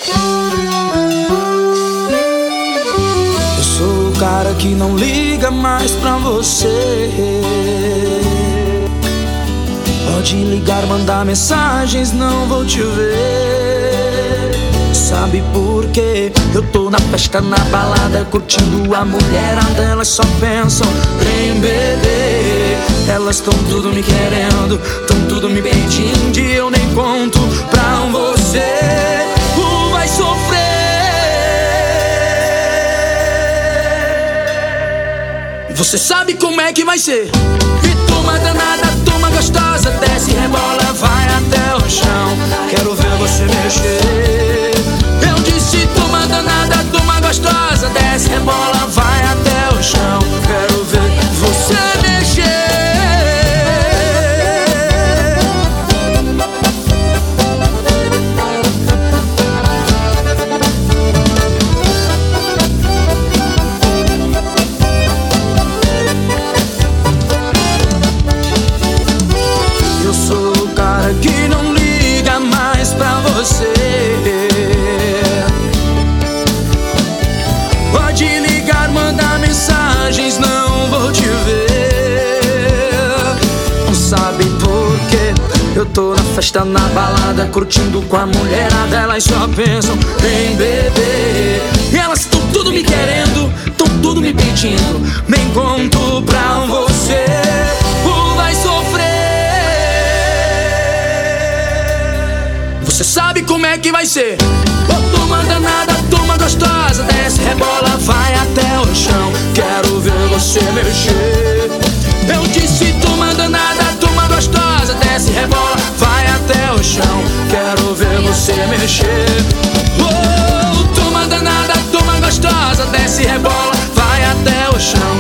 Eu sou o cara que não liga mais pra você. Pode ligar, mandar mensagens, não vou te ver. Sabe por quê? Eu tô na festa, na balada, curtindo a mulherada. Elas só pensam em beber. Elas tão tudo me querendo, tão tudo me pedindo, e eu nem conto pra você. Tu vai sofrer. Você sabe como é que vai ser. E toma danada, toma gostosa, desce, rebola, vai até o chão. Quero ver você mexer. Eu disse toma danada, toma gostosa, desce, rebola, vai até o chão. Quero ver você mexer. Eu sou o cara que não liga mais pra você. Pode ligar, mandar mensagens, não vou te ver. Não sabe por quê? Eu tô na festa, na balada, curtindo com a mulherada. Elas só pensam em beber. E elas tão tudo me querendo, tão tudo me pedindo. Nem conto pra você. Tu vai sofrer. Você sabe como é que vai ser. Toma danada, toma gostosa, desce, rebola, vai até o chão. Quero ver você mexer. Eu disse toma danada, toma gostosa, desce, rebola, vai até o chão. Quero ver você mexer. Oh, toma danada, toma gostosa, desce, rebola, vai até o chão.